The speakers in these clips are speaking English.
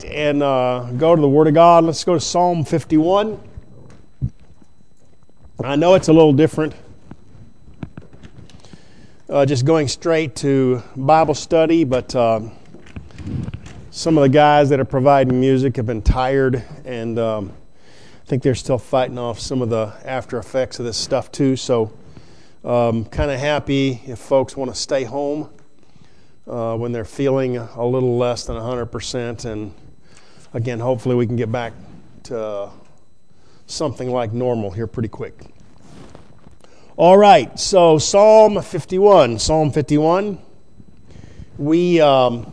And go to the Word of God. Let's go to Psalm 51. I know it's a little different, just going straight to Bible study, but some of the guys that are providing music have been tired, and I think they're still fighting off some of the after effects of this stuff too. So kind of happy if folks want to stay home when they're feeling a little less than 100%, and again, hopefully we can get back to something like normal here pretty quick. All right, so Psalm 51. We got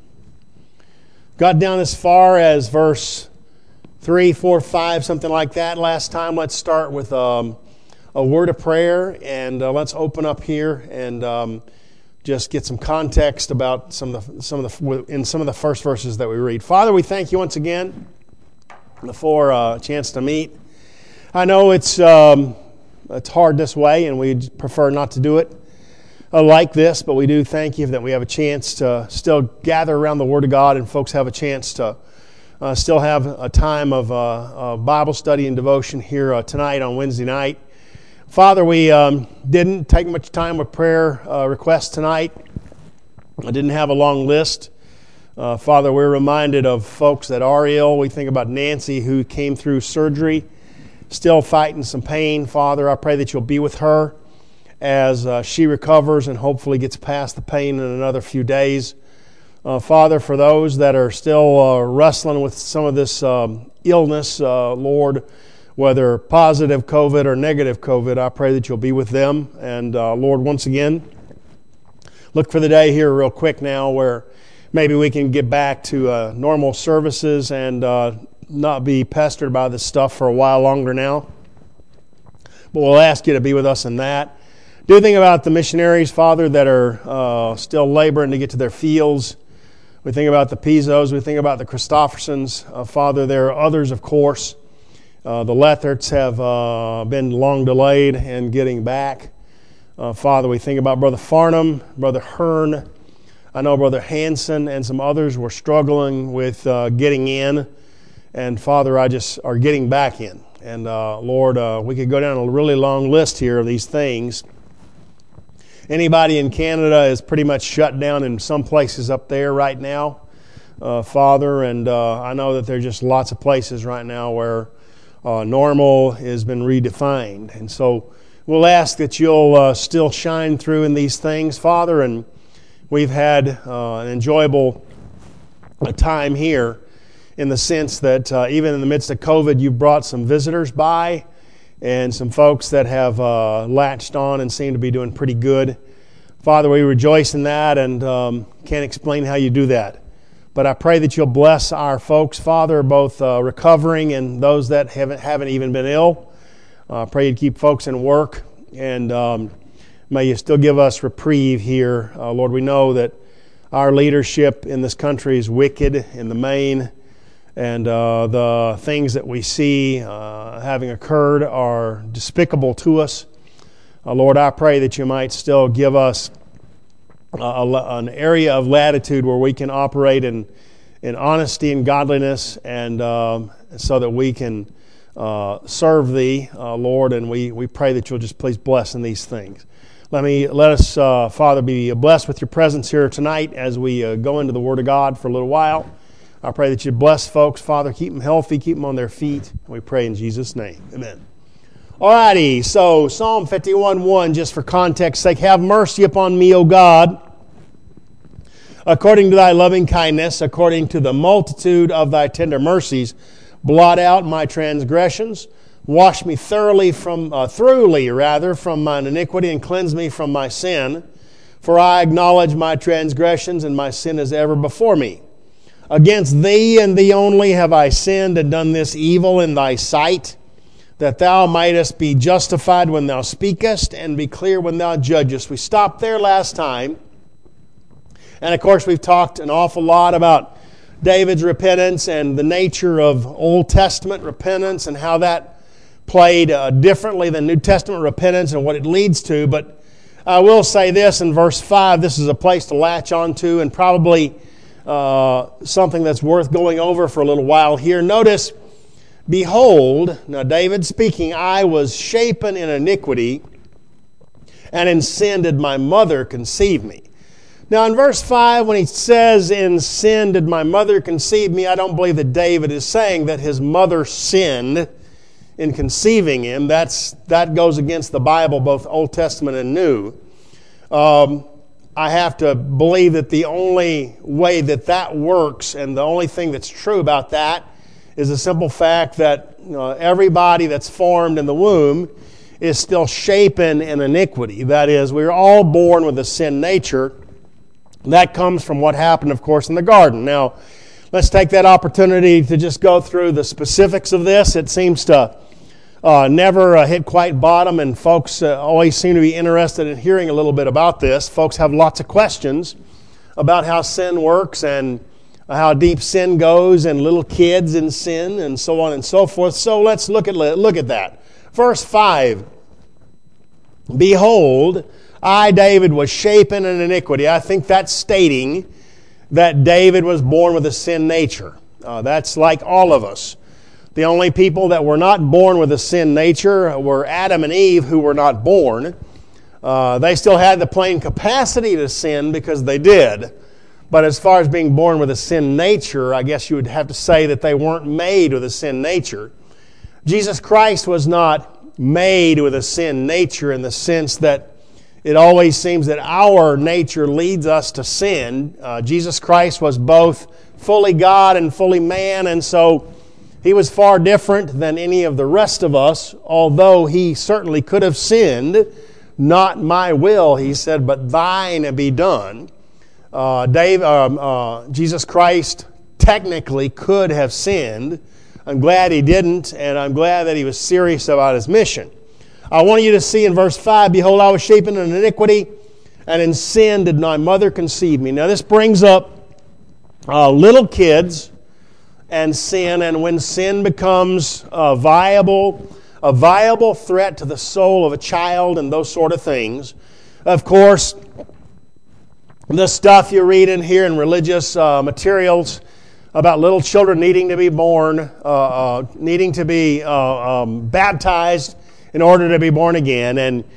down as far as verse 3, 4, 5, something like that last time. Let's start with a word of prayer, and let's open up here and just get some context about some of the first verses that we read. Father, we thank you once again for a chance to meet. I know it's hard this way, and we prefer not to do it like this, but we do thank you that we have a chance to still gather around the Word of God, and folks have a chance to still have a time of Bible study and devotion here tonight on Wednesday night. Father, we didn't take much time with prayer requests tonight. I didn't have a long list. Father, we're reminded of folks that are ill. We think about Nancy, who came through surgery, still fighting some pain. Father, I pray that you'll be with her as she recovers and hopefully gets past the pain in another few days. Father, for those that are still wrestling with some of this illness, Lord, whether positive COVID or negative COVID, I pray that you'll be with them. And Lord, once again, look for the day here real quick now where maybe we can get back to normal services and not be pestered by this stuff for a while longer now. But we'll ask you to be with us in that. Do think about the missionaries, Father, that are still laboring to get to their fields. We think about the Pizos. We think about the Christoffersons. Father, there are others, of course. The Letherts have been long delayed in getting back. Father, we think about Brother Farnham, Brother Hearn. I know Brother Hanson and some others were struggling with getting in. And Father, are getting back in. And Lord, we could go down a really long list here of these things. Anybody in Canada is pretty much shut down in some places up there right now, Father. And I know that there's just lots of places right now where normal has been redefined. And so we'll ask that you'll still shine through in these things, Father. And we've had an enjoyable time here in the sense that even in the midst of COVID, you've brought some visitors by and some folks that have latched on and seem to be doing pretty good. Father, we rejoice in that and can't explain how you do that. But I pray that you'll bless our folks, Father, both recovering and those that haven't even been ill. I pray you'd keep folks in work, and may you still give us reprieve here. Lord, we know that our leadership in this country is wicked in the main, and the things that we see having occurred are despicable to us. Lord, I pray that you might still give us an area of latitude where we can operate in honesty and godliness, and so that we can serve Thee, Lord, and we pray that you'll just please bless in these things. Let us, Father, be blessed with your presence here tonight as we go into the Word of God for a little while. I pray that you bless folks, Father, keep them healthy, keep them on their feet. We pray in Jesus' name. Amen. Alrighty, so Psalm 51:1, just for context sake, have mercy upon me, O God, according to thy loving kindness, according to the multitude of thy tender mercies, blot out my transgressions, wash me thoroughly from mine iniquity, and cleanse me from my sin. For I acknowledge my transgressions, and my sin is ever before me. Against thee and thee only have I sinned and done this evil in thy sight, that thou mightest be justified when thou speakest and be clear when thou judgest. We stopped there last time. And of course, we've talked an awful lot about David's repentance and the nature of Old Testament repentance and how that played differently than New Testament repentance and what it leads to. But I will say this in verse 5, this is a place to latch onto and probably something that's worth going over for a little while here. Notice, behold, now David speaking, I was shapen in iniquity, and in sin did my mother conceive me. Now in verse 5, when he says, in sin did my mother conceive me, I don't believe that David is saying that his mother sinned in conceiving him. That goes against the Bible, both Old Testament and New. I have to believe that the only way that works, and the only thing that's true about that, is the simple fact that everybody that's formed in the womb is still shapen in iniquity. That is, we're all born with a sin nature. That comes from what happened, of course, in the garden. Now, let's take that opportunity to just go through the specifics of this. It seems to never hit quite bottom, and folks always seem to be interested in hearing a little bit about this. Folks have lots of questions about how sin works and how deep sin goes, and little kids in sin, and so on and so forth. So let's look at that. Verse 5, behold, I, David, was shapen in iniquity. I think that's stating that David was born with a sin nature. That's like all of us. The only people that were not born with a sin nature were Adam and Eve, who were not born. They still had the plain capacity to sin because they did. But as far as being born with a sin nature, I guess you would have to say that they weren't made with a sin nature. Jesus Christ was not made with a sin nature in the sense that it always seems that our nature leads us to sin. Jesus Christ was both fully God and fully man, and so he was far different than any of the rest of us, although he certainly could have sinned. Not my will, he said, but thine be done. Jesus Christ technically could have sinned. I'm glad he didn't, and I'm glad that he was serious about his mission. I want you to see in verse 5, behold, I was shapen in iniquity, and in sin did my mother conceive me. Now this brings up little kids and sin, and when sin becomes a viable threat to the soul of a child and those sort of things. Of course, the stuff you read in here in religious materials about little children needing to be born, needing to be baptized in order to be born again,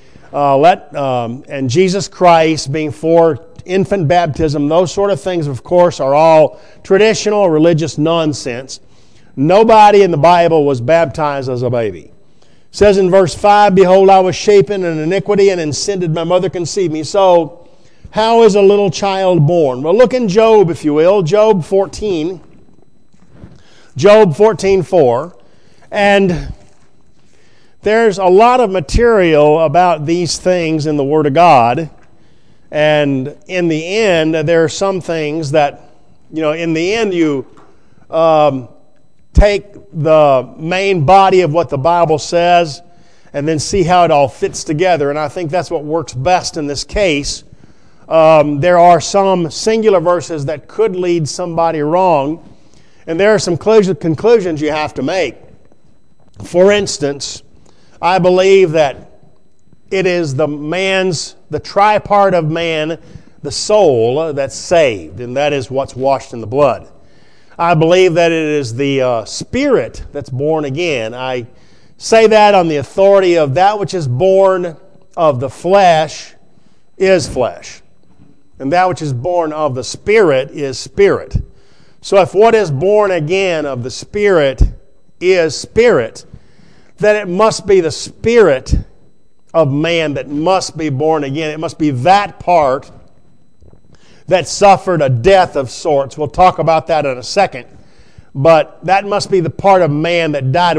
and Jesus Christ being for infant baptism, those sort of things, of course, are all traditional religious nonsense. Nobody in the Bible was baptized as a baby. It says in verse 5, behold, I was shapen in iniquity, and in sin did my mother conceive me. So, how is a little child born? Well, look in Job, if you will, Job 14. Job 14:4. And there's a lot of material about these things in the Word of God. And in the end, there are some things that, in the end you take the main body of what the Bible says and then see how it all fits together. And I think that's what works best in this case. There are some singular verses that could lead somebody wrong, and there are some conclusions you have to make. For instance, I believe that it is the tripart of man, the soul, that's saved, and that is what's washed in the blood. I believe that it is the spirit that's born again. I say that on the authority of that which is born of the flesh is flesh, and that which is born of the Spirit is spirit. So if what is born again of the Spirit is spirit, then it must be the spirit of man that must be born again. It must be that part that suffered a death of sorts. We'll talk about that in a second. But that must be the part of man that died.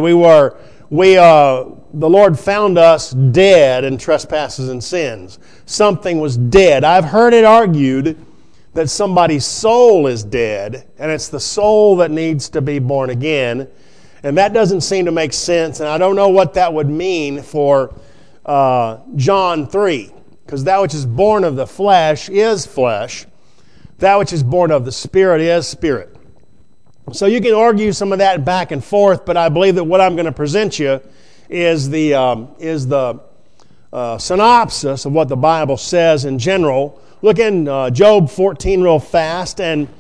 The Lord found us dead in trespasses and sins. Something was dead. I've heard it argued that somebody's soul is dead, and it's the soul that needs to be born again. And that doesn't seem to make sense, and I don't know what that would mean for John 3, because that which is born of the flesh is flesh. That which is born of the Spirit is spirit. So you can argue some of that back and forth, but I believe that what I'm going to present you is the synopsis of what the Bible says in general. Look in Job 14 real fast, and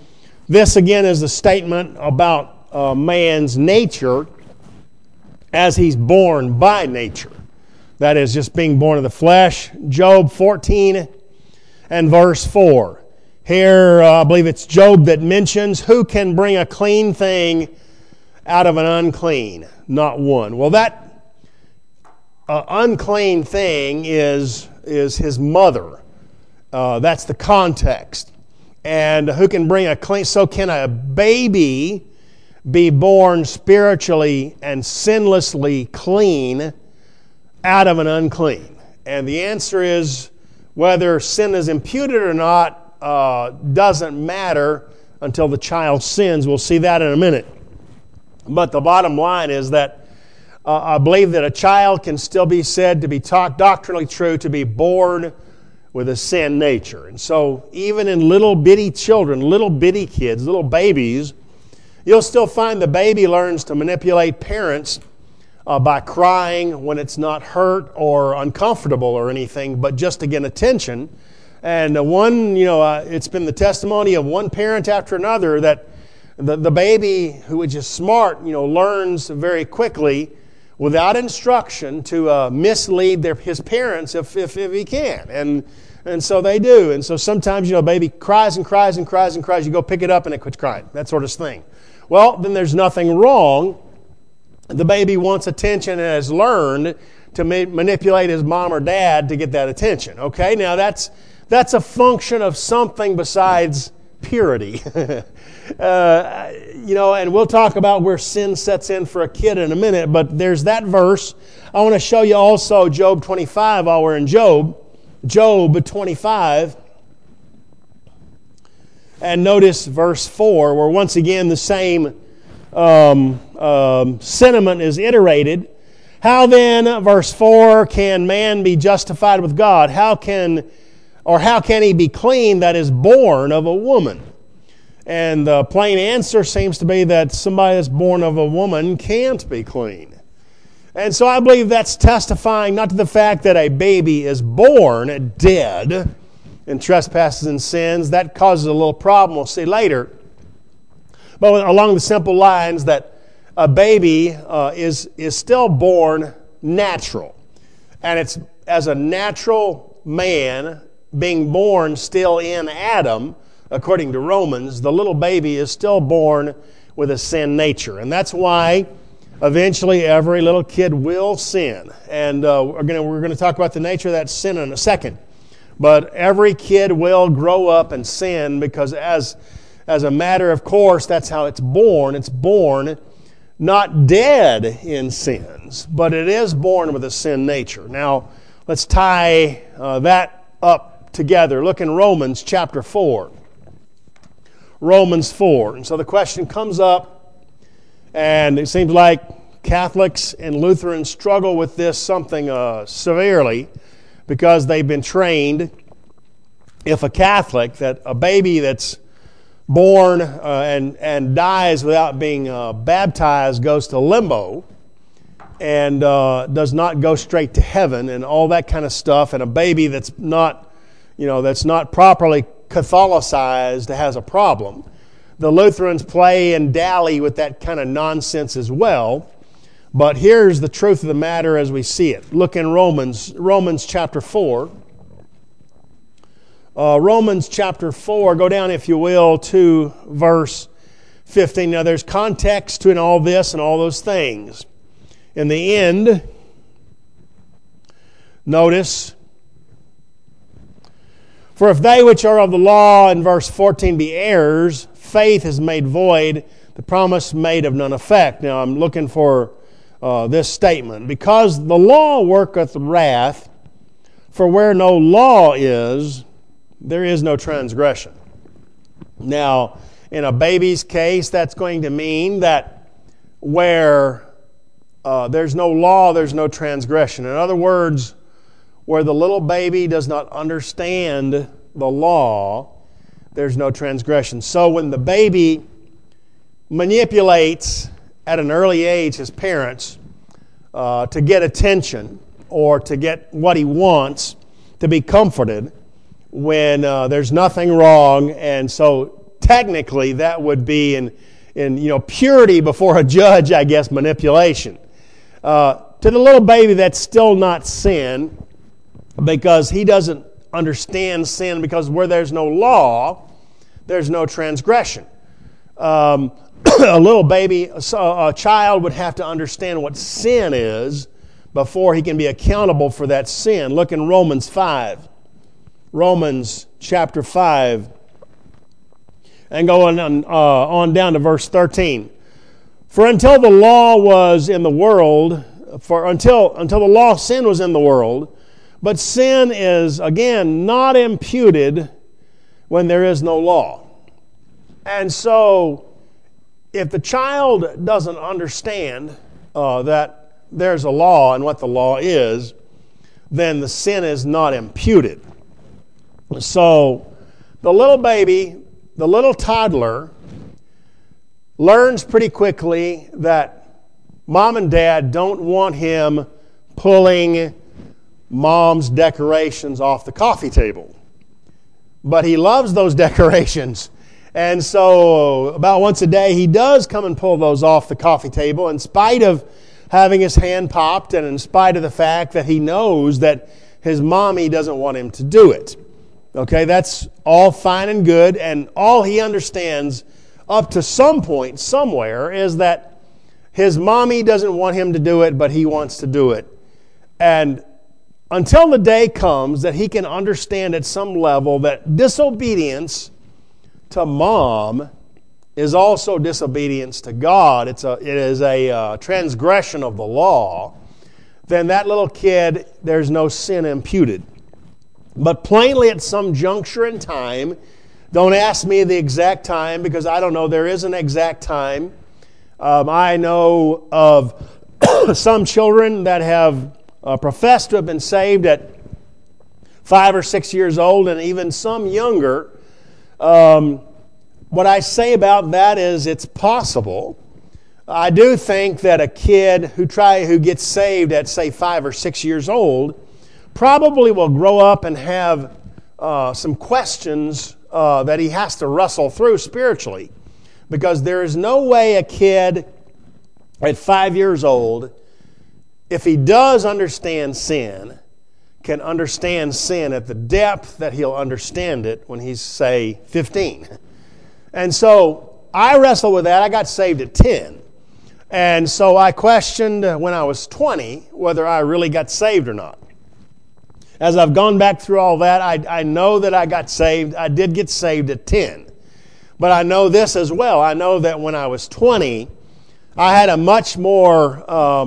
This again is a statement about man's nature as he's born by nature. That is, just being born of the flesh. Job 14 and verse 4. Here, I believe it's Job that mentions, who can bring a clean thing out of an unclean? Not one. Well, that unclean thing is his mother. That's the context. And who can bring a clean? So can a baby be born spiritually and sinlessly clean out of an unclean? And the answer is, whether sin is imputed or not doesn't matter until the child sins. We'll see that in a minute. But the bottom line is that I believe that a child can still be said to be taught doctrinally true, to be born with a sin nature. And so even in little bitty children, little bitty kids, little babies, you'll still find the baby learns to manipulate parents by crying when it's not hurt or uncomfortable or anything, but just to get attention. And it's been the testimony of one parent after another that the baby, who is just smart, learns very quickly, without instruction, to mislead his parents if he can. And so they do. And so sometimes, baby cries and cries and cries and cries. You go pick it up and it quits crying. That sort of thing. Well, then there's nothing wrong. The baby wants attention and has learned to manipulate his mom or dad to get that attention. Okay, now that's a function of something besides purity. And we'll talk about where sin sets in for a kid in a minute, but there's that verse. I want to show you also Job 25 while we're in Job. Job 25. And notice verse 4, where once again the same sentiment is iterated. How then, verse 4, can man be justified with God? How can he be clean that is born of a woman? And the plain answer seems to be that somebody that's born of a woman can't be clean. And so I believe that's testifying not to the fact that a baby is born dead in trespasses and sins. That causes a little problem, we'll see later. But along the simple lines that a baby is still born natural. And it's as a natural man being born still in Adam, according to Romans, the little baby is still born with a sin nature. And that's why eventually every little kid will sin. And we're going to talk about the nature of that sin in a second. But every kid will grow up and sin because as a matter of course, that's how it's born. It's born not dead in sins, but it is born with a sin nature. Now, let's tie that up together. Look in Romans chapter 4. Romans 4. And so the question comes up, and it seems like Catholics and Lutherans struggle with this something severely because they've been trained, if a Catholic, that a baby that's born and dies without being baptized goes to limbo and does not go straight to heaven and all that kind of stuff, and a baby that's not properly Catholicized has a problem. The Lutherans play and dally with that kind of nonsense as well. But here's the truth of the matter as we see it. Look in Romans chapter 4. Romans chapter 4, go down if you will to verse 15. Now there's context to all this and all those things. In the end, notice, for if they which are of the law, in verse 14, be heirs, faith is made void, the promise made of none effect. Now I'm looking for this statement. Because the law worketh wrath, for where no law is, there is no transgression. Now, in a baby's case, that's going to mean that where there's no law, there's no transgression. In other words, where the little baby does not understand the law, there's no transgression. So when the baby manipulates at an early age his parents to get attention or to get what he wants, to be comforted when there's nothing wrong, and so technically that would be in purity before a judge, I guess, manipulation. To the little baby, that's still not sin because he doesn't understand sin, because where there's no law, there's no transgression. A little baby, a child would have to understand what sin is before he can be accountable for that sin. Look in Romans 5. Romans chapter 5. And go on down to verse 13. For until the law was in the world, until the law, sin was in the world, but sin is, again, not imputed when there is no law. And so, if the child doesn't understand that there's a law and what the law is, then the sin is not imputed. So, the little baby, the little toddler, learns pretty quickly that mom and dad don't want him pulling mom's decorations off the coffee table. But he loves those decorations. And so about once a day, he does come and pull those off the coffee table in spite of having his hand popped and in spite of the fact that he knows that his mommy doesn't want him to do it. Okay, that's all fine and good, and all he understands up to some point somewhere is that his mommy doesn't want him to do it, but he wants to do it. And until the day comes that he can understand at some level that disobedience to mom is also disobedience to God, it is a transgression of the law, then that little kid, there's no sin imputed. But plainly at some juncture in time, don't ask me the exact time because I don't know, there is an exact time. I know of some children that have professed to have been saved at 5 or 6 years old, and even some younger. What I say about that is it's possible. I do think that a kid who gets saved at, say, 5 or 6 years old probably will grow up and have some questions that he has to wrestle through spiritually. Because there is no way a kid at 5 years old, if he does understand sin, can understand sin at the depth that he'll understand it when he's, say, 15. And so I wrestle with that. I got saved at 10. And so I questioned when I was 20 whether I really got saved or not. As I've gone back through all that, I know that I got saved. I did get saved at 10. But I know this as well. I know that when I was 20, I had a much more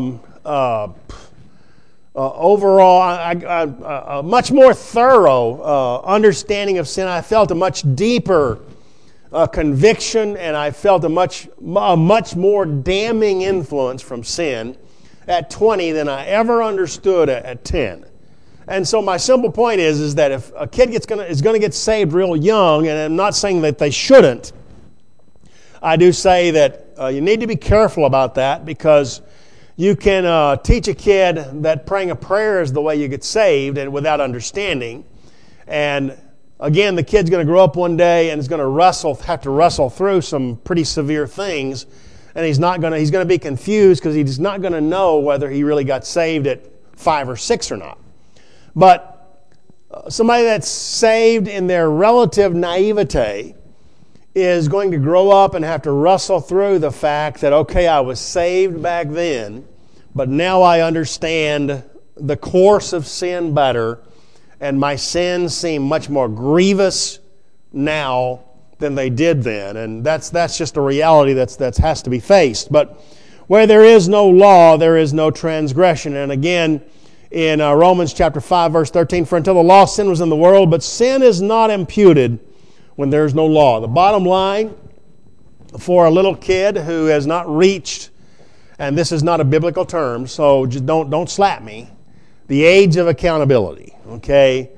a much more thorough understanding of sin. I felt a much deeper conviction, and I felt a much more damning influence from sin at 20 than I ever understood at 10. And so my simple point is that if a kid is going to get saved real young, and I'm not saying that they shouldn't, I do say that you need to be careful about that, because you can teach a kid that praying a prayer is the way you get saved, and without understanding. And again, the kid's going to grow up one day and is going to have to wrestle through some pretty severe things, and he's going to be confused because he's not going to know whether he really got saved at 5 or 6 or not. But somebody that's saved in their relative naivete is going to grow up and have to wrestle through the fact that, okay, I was saved back then, but now I understand the course of sin better, and my sins seem much more grievous now than they did then. And that's just a reality that has to be faced. But where there is no law, there is no transgression. And again, in Romans chapter 5, verse 13, for until the law, sin was in the world, but sin is not imputed when there is no law. The bottom line for a little kid who has not reached, and this is not a biblical term, so just don't slap me, the age of accountability, okay?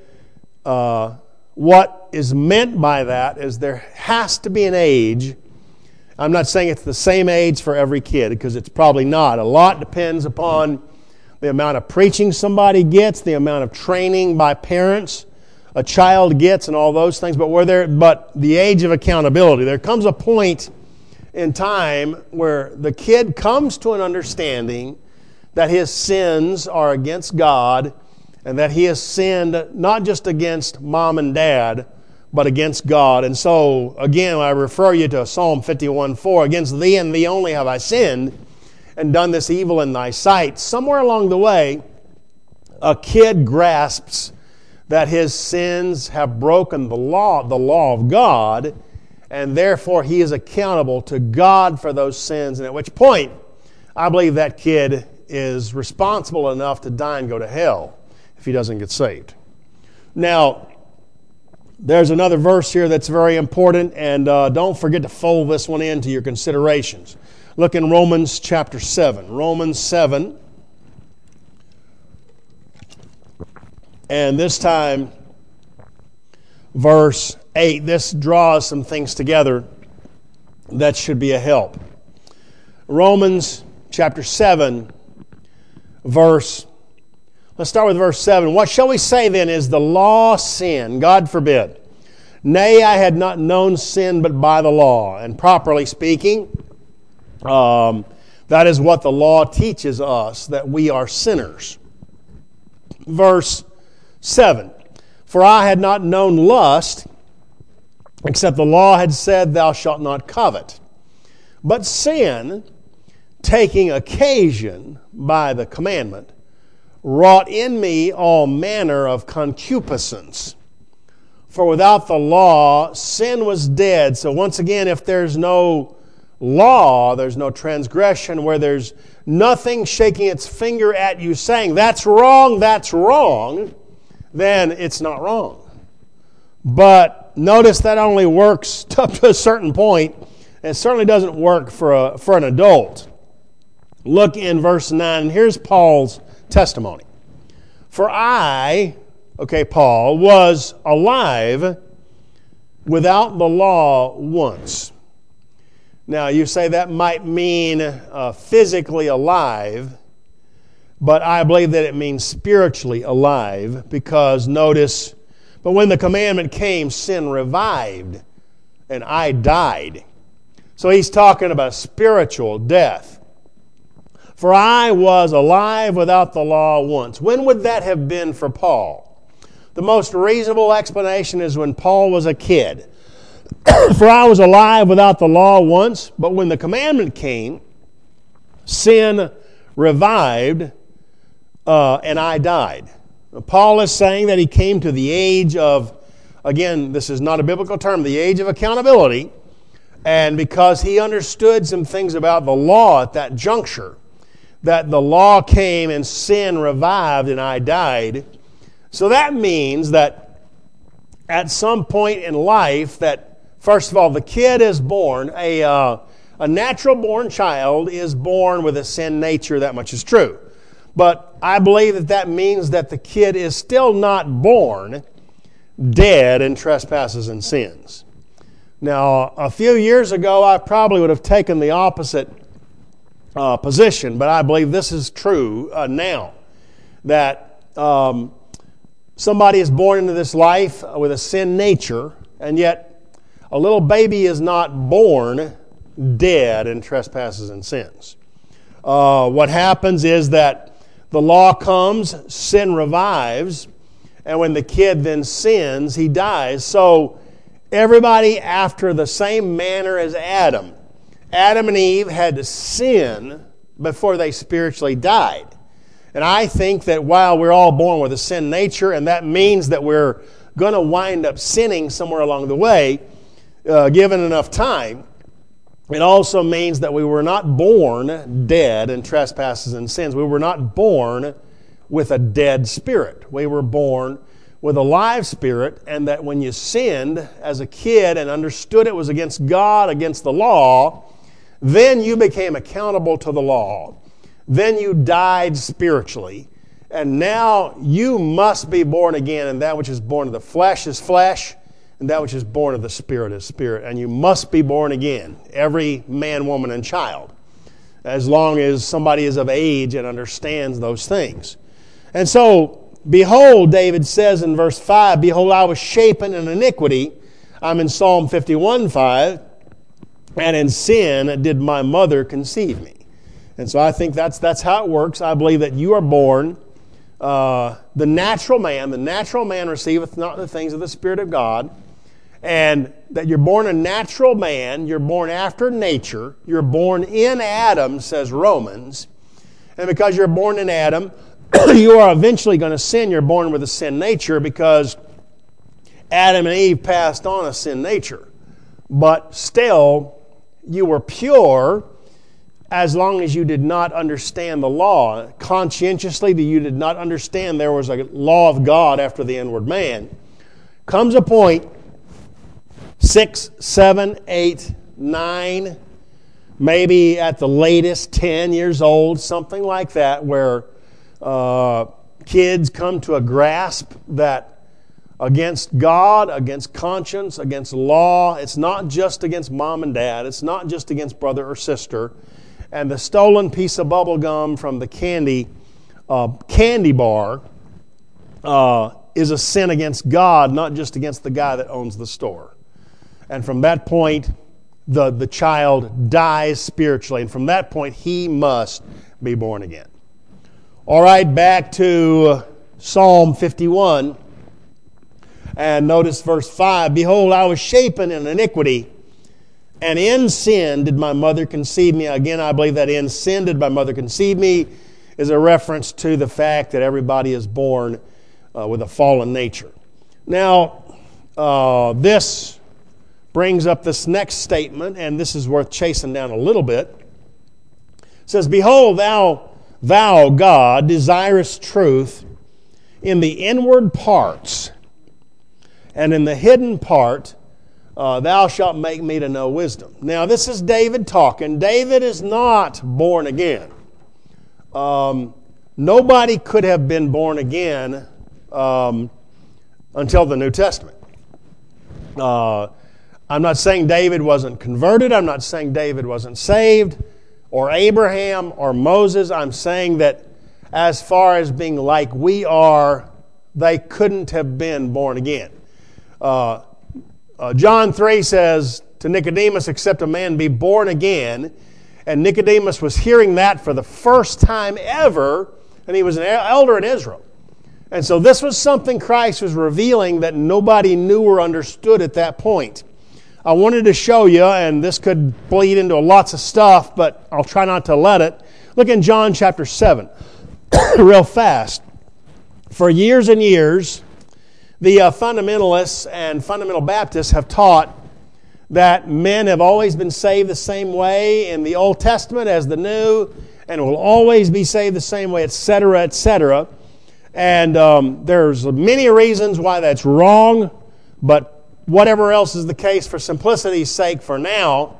What is meant by that is there has to be an age. I'm not saying it's the same age for every kid, because it's probably not. A lot depends upon the amount of preaching somebody gets, the amount of training by parents. a child gets and all those things, but the age of accountability. There comes a point in time where the kid comes to an understanding that his sins are against God and that he has sinned not just against mom and dad, but against God. And so, again, I refer you to Psalm 51:4, against thee and thee only have I sinned and done this evil in thy sight. Somewhere along the way, a kid grasps that his sins have broken the law of God, and therefore he is accountable to God for those sins, and at which point I believe that kid is responsible enough to die and go to hell if he doesn't get saved. Now, there's another verse here that's very important, and don't forget to fold this one into your considerations. Look in Romans chapter 7. Romans 7. And this time, verse 8. This draws some things together that should be a help. Romans chapter 7, let's start with verse 7. What shall we say then? Is the law sin? God forbid. Nay, I had not known sin but by the law. And properly speaking, that is what the law teaches us, that we are sinners. Verse 7. For I had not known lust, except the law had said, thou shalt not covet. But sin, taking occasion by the commandment, wrought in me all manner of concupiscence. For without the law, sin was dead. So once again, if there's no law, there's no transgression, where there's nothing shaking its finger at you saying, that's wrong, then it's not wrong. But notice that only works up to a certain point. It certainly doesn't work for an adult. Look in verse 9, and here's Paul's testimony. For I, Paul, was alive without the law once. Now, you say that might mean physically alive, but I believe that it means spiritually alive, because notice, but when the commandment came, sin revived, and I died. So he's talking about spiritual death. For I was alive without the law once. When would that have been for Paul? The most reasonable explanation is when Paul was a kid. For I was alive without the law once, but when the commandment came, sin revived, and I died. Paul is saying that he came to the age of, again, this is not a biblical term, the age of accountability, and because he understood some things about the law at that juncture, that the law came and sin revived and I died. So that means that at some point in life that, first of all, the kid is born, a natural-born child is born with a sin nature, that much is true. But I believe that means that the kid is still not born dead in trespasses and sins. Now, a few years ago, I probably would have taken the opposite position, but I believe this is true now, that somebody is born into this life with a sin nature, and yet a little baby is not born dead in trespasses and sins. What happens is that the law comes, sin revives, and when the kid then sins, he dies. So everybody after the same manner as Adam and Eve had to sin before they spiritually died. And I think that while we're all born with a sin nature, and that means that we're going to wind up sinning somewhere along the way, given enough time, it also means that we were not born dead in trespasses and sins. We were not born with a dead spirit. We were born with a live spirit, and that when you sinned as a kid and understood it was against God, against the law, then you became accountable to the law. Then you died spiritually. And now you must be born again, and that which is born of the flesh is flesh, and that which is born of the Spirit is spirit. And you must be born again, every man, woman, and child, as long as somebody is of age and understands those things. And so behold, David says in verse 5, behold, I was shapen in iniquity. I'm in Psalm 51:5. And in sin did my mother conceive me. And so I think that's how it works. I believe that you are born, the natural man receiveth not the things of the Spirit of God, and that you're born a natural man, you're born after nature, you're born in Adam, says Romans, and because you're born in Adam, you are eventually going to sin. You're born with a sin nature because Adam and Eve passed on a sin nature. But still, you were pure as long as you did not understand the law. Conscientiously, you did not understand there was a law of God after the inward man. Comes a point, 6, 7, 8, 9, maybe at the latest 10 years old, something like that, where kids come to a grasp that against God, against conscience, against law, it's not just against mom and dad, it's not just against brother or sister. And the stolen piece of bubble gum from the candy bar is a sin against God, not just against the guy that owns the store. And from that point, the child dies spiritually. And from that point, he must be born again. All right, back to Psalm 51. And notice verse 5, behold, I was shapen in iniquity, and in sin did my mother conceive me. Again, I believe that in sin did my mother conceive me is a reference to the fact that everybody is born with a fallen nature. Now, this brings up this next statement, and this is worth chasing down a little bit. It says, behold, thou, God, desirest truth in the inward parts, and in the hidden part, thou shalt make me to know wisdom. Now, this is David talking. David is not born again. Nobody could have been born again until the New Testament. I'm not saying David wasn't converted. I'm not saying David wasn't saved, or Abraham, or Moses. I'm saying that as far as being like we are, they couldn't have been born again. John 3 says to Nicodemus, except a man be born again. And Nicodemus was hearing that for the first time ever, and he was an elder in Israel. And so this was something Christ was revealing that nobody knew or understood at that point. I wanted to show you, and this could bleed into lots of stuff, but I'll try not to let it. Look in John chapter 7, real fast. For years and years, the fundamentalists and fundamental Baptists have taught that men have always been saved the same way in the Old Testament as the New, and will always be saved the same way, etc., etc. And there's many reasons why that's wrong, but whatever else is the case, for simplicity's sake for now,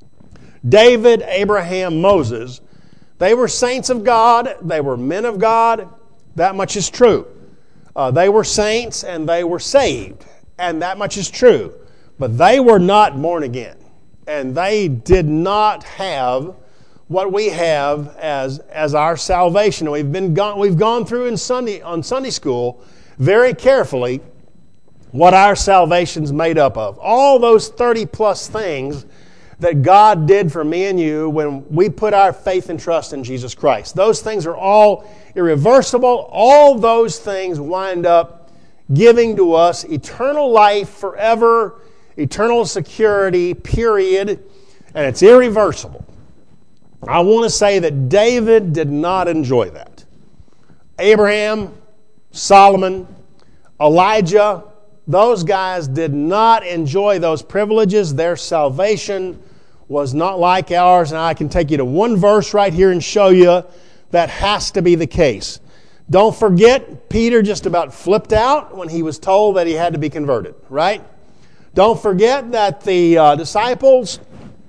David, Abraham, Moses, they were saints of God, they were men of God, that much is true. They were saints and they were saved, and that much is true. But they were not born again, and they did not have what we have as our salvation. We've gone through on Sunday school very carefully what our salvation's made up of. All those 30 plus things that God did for me and you when we put our faith and trust in Jesus Christ. Those things are all irreversible. All those things wind up giving to us eternal life forever, eternal security, period, and it's irreversible. I want to say that David did not enjoy that. Abraham, Solomon, Elijah, those guys did not enjoy those privileges. Their salvation was not like ours. And I can take you to one verse right here and show you that has to be the case. Don't forget, Peter just about flipped out when he was told that he had to be converted, right? Don't forget that the disciples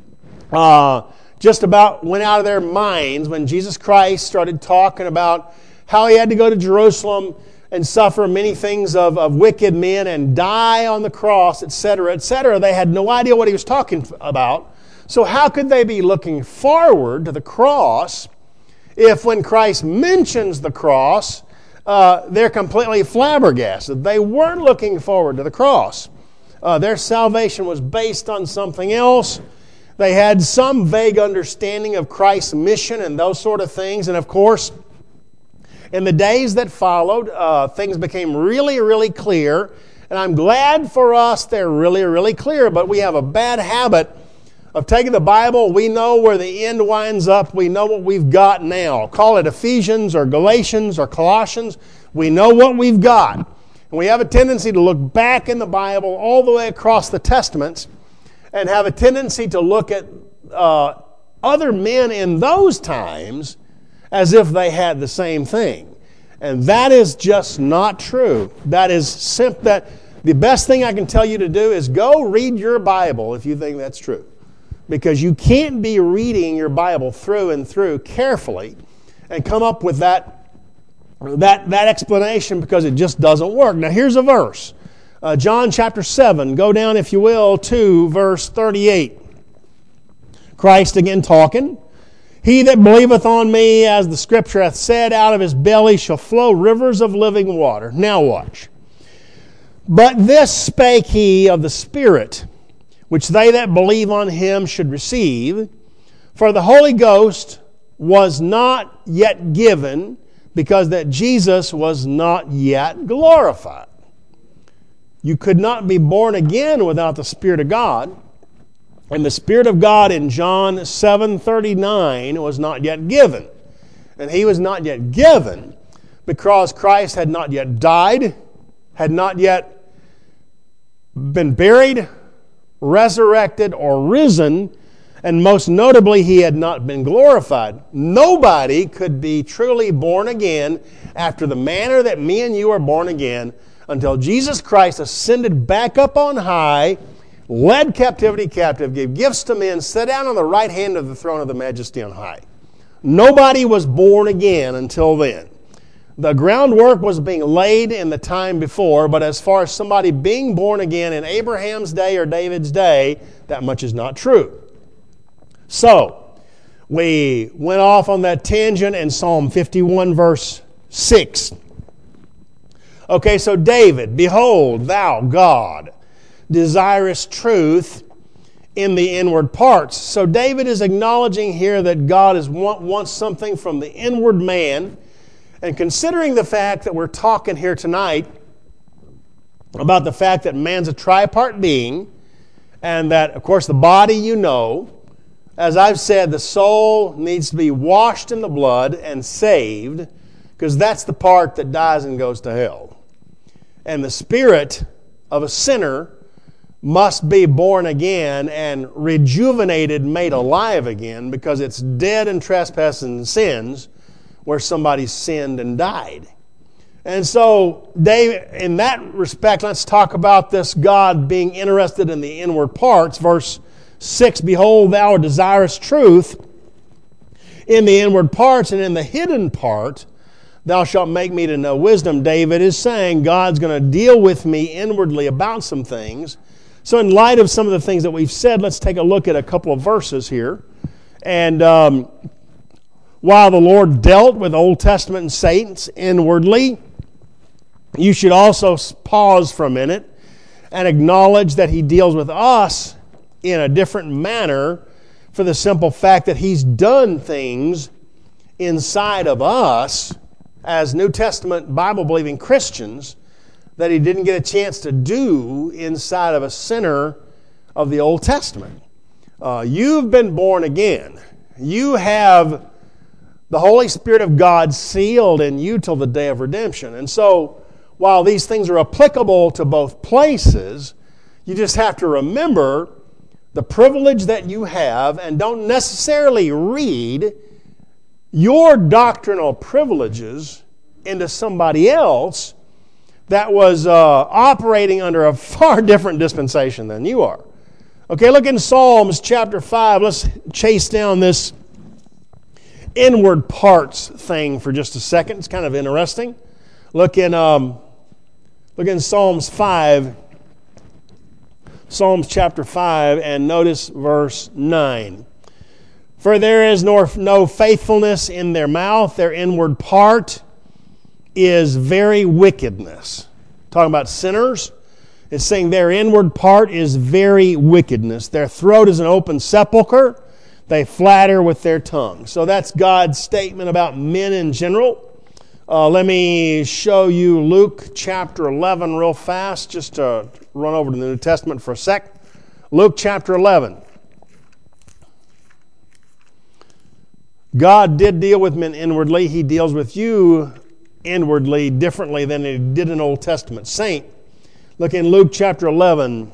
just about went out of their minds when Jesus Christ started talking about how he had to go to Jerusalem and suffer many things of wicked men and die on the cross, etc., etc. They had no idea what he was talking about. So how could they be looking forward to the cross if when Christ mentions the cross, they're completely flabbergasted. They weren't looking forward to the cross. Their salvation was based on something else. They had some vague understanding of Christ's mission and those sort of things. And of course, in the days that followed, things became really, really clear. And I'm glad for us they're really, really clear. But we have a bad habit of taking the Bible. We know where the end winds up. We know what we've got now. Call it Ephesians or Galatians or Colossians. We know what we've got. And we have a tendency to look back in the Bible all the way across the Testaments and have a tendency to look at other men in those times as if they had the same thing. And that is just not true. That is simple. The best thing I can tell you to do is go read your Bible if you think that's true. Because you can't be reading your Bible through and through carefully and come up with that explanation, because it just doesn't work. Now here's a verse. John chapter 7. Go down, if you will, to verse 38. Christ again talking. He that believeth on me, as the Scripture hath said, out of his belly shall flow rivers of living water. Now watch. But this spake he of the Spirit, which they that believe on him should receive. For the Holy Ghost was not yet given, because that Jesus was not yet glorified. You could not be born again without the Spirit of God. And the Spirit of God in John 7:39 was not yet given. And he was not yet given because Christ had not yet died, had not yet been buried, resurrected, or risen, and most notably, he had not been glorified. Nobody could be truly born again after the manner that me and you are born again until Jesus Christ ascended back up on high, led captivity captive, gave gifts to men, sat down on the right hand of the throne of the Majesty on high. Nobody was born again until then. The groundwork was being laid in the time before, but as far as somebody being born again in Abraham's day or David's day, that much is not true. So, we went off on that tangent in Psalm 51 verse 6. Okay, so David, behold, thou, God, desirest truth in the inward parts. So David is acknowledging here that God wants something from the inward man. And considering the fact that we're talking here tonight about the fact that man's a tripart being, and that, of course, the body, you know, as I've said, the soul needs to be washed in the blood and saved, because that's the part that dies and goes to hell. And the spirit of a sinner must be born again and rejuvenated, made alive again, because it's dead in trespasses and sins where somebody sinned and died. And so, David, in that respect, let's talk about this God being interested in the inward parts. Verse 6, behold, thou desirest truth in the inward parts, and in the hidden part thou shalt make me to know wisdom. David is saying God's going to deal with me inwardly about some things. So in light of some of the things that we've said, let's take a look at a couple of verses here. And while the Lord dealt with Old Testament saints inwardly, you should also pause for a minute and acknowledge that He deals with us in a different manner, for the simple fact that He's done things inside of us as New Testament Bible-believing Christians that He didn't get a chance to do inside of a sinner of the Old Testament. You've been born again. You have the Holy Spirit of God sealed in you till the day of redemption. And so, while these things are applicable to both places, you just have to remember the privilege that you have, and don't necessarily read your doctrinal privileges into somebody else that was operating under a far different dispensation than you are. Okay, look in Psalms chapter 5. Let's chase down this inward parts thing for just a second. It's kind of interesting. Look in Psalms 5. Psalms chapter 5, and notice verse 9. For there is no faithfulness in their mouth, their inward part is very wickedness. Talking about sinners, it's saying their inward part is very wickedness. Their throat is an open sepulcher. They flatter with their tongue. So that's God's statement about men in general. Let me show you Luke chapter 11 real fast, just to run over to the New Testament for a sec. Luke chapter 11. God did deal with men inwardly. He deals with you inwardly differently than He did an Old Testament saint. Look in Luke chapter 11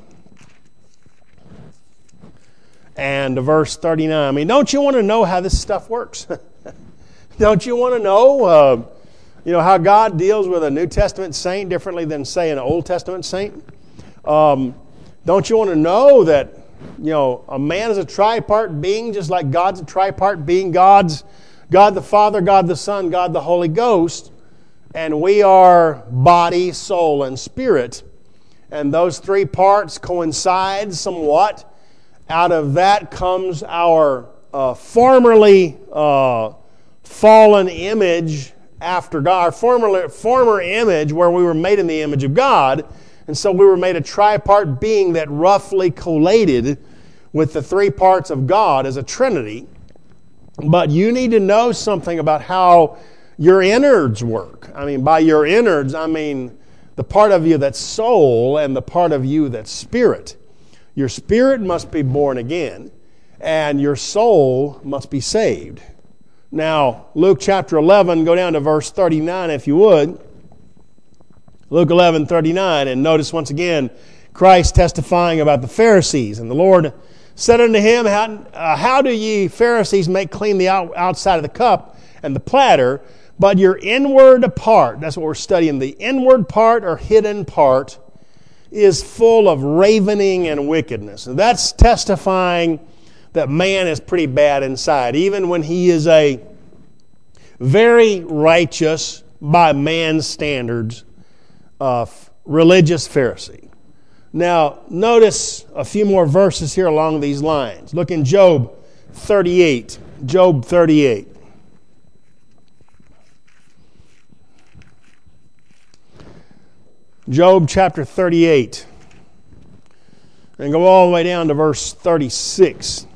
and verse 39. I mean, don't you want to know how this stuff works? Don't you want to know, how God deals with a New Testament saint differently than, say, an Old Testament saint? Don't you want to know that, a man is a tripart being, just like God's a tripart being? God the Father, God the Son, God the Holy Ghost, and we are body, soul, and spirit. And those three parts coincide somewhat. Out of that comes our formerly fallen image after God, our former image where we were made in the image of God. And so we were made a tripart being that roughly collated with the three parts of God as a trinity. But you need to know something about how your innards work. I mean, by your innards, I mean the part of you that's soul and the part of you that's spirit. Your spirit must be born again, and your soul must be saved. Now, Luke chapter 11, go down to verse 39 if you would. Luke 11:39, and notice once again Christ testifying about the Pharisees. And the Lord said unto him, How do ye Pharisees make clean the outside of the cup and the platter, but your inward part, that's what we're studying, the inward part or hidden part, is full of ravening and wickedness. And that's testifying that man is pretty bad inside, even when he is a very righteous, by man's standards, religious Pharisee. Now, notice a few more verses here along these lines. Look in Job 38. Job 38. Job chapter 38. And go all the way down to verse 36.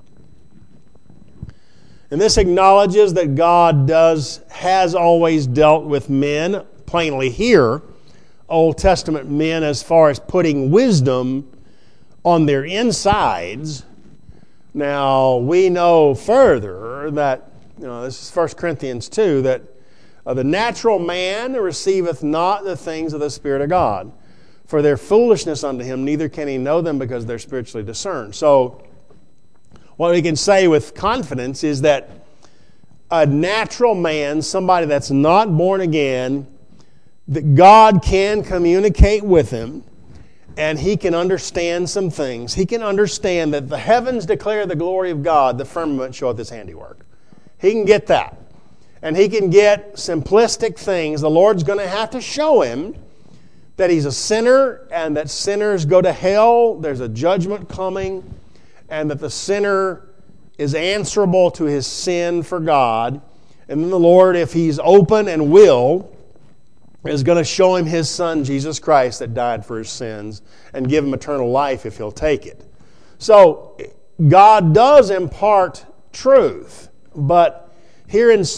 And this acknowledges that God has always dealt with men, plainly here, Old Testament men, as far as putting wisdom on their insides. Now, we know further that, this is 1 Corinthians 2, that the natural man receiveth not the things of the Spirit of God, for their foolishness unto him, neither can he know them because they're spiritually discerned. So, what we can say with confidence is that a natural man, somebody that's not born again, that God can communicate with him, and he can understand some things. He can understand that the heavens declare the glory of God, the firmament showeth his handiwork. He can get that. And he can get simplistic things. The Lord's going to have to show him that he's a sinner and that sinners go to hell. There's a judgment coming, and that the sinner is answerable to his sin for God. And then the Lord, if he's open and will, is going to show him his Son, Jesus Christ, that died for his sins, and give him eternal life if he'll take it. So, God does impart truth, but here in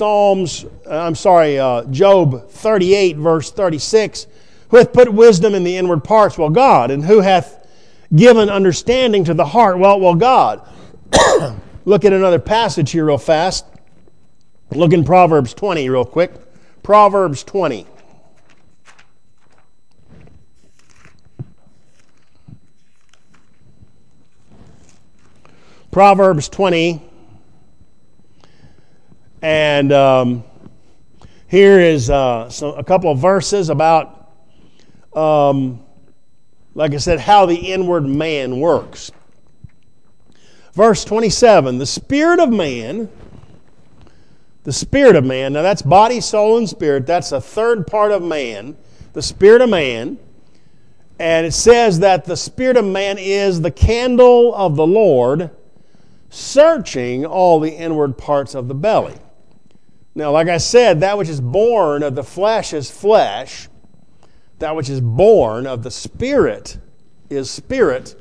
Job 38, verse 36, who hath put wisdom in the inward parts? Well, God. And who hath given understanding to the heart? Well, God. Look at another passage here real fast. Look in Proverbs 20 real quick. Proverbs 20. Proverbs 20. And here is a couple of verses about, like I said, how the inward man works. Verse 27, the spirit of man, now that's body, soul, and spirit. That's a third part of man, the spirit of man. And it says that the spirit of man is the candle of the Lord, searching all the inward parts of the belly. Now, like I said, that which is born of the flesh is flesh. That which is born of the Spirit is spirit.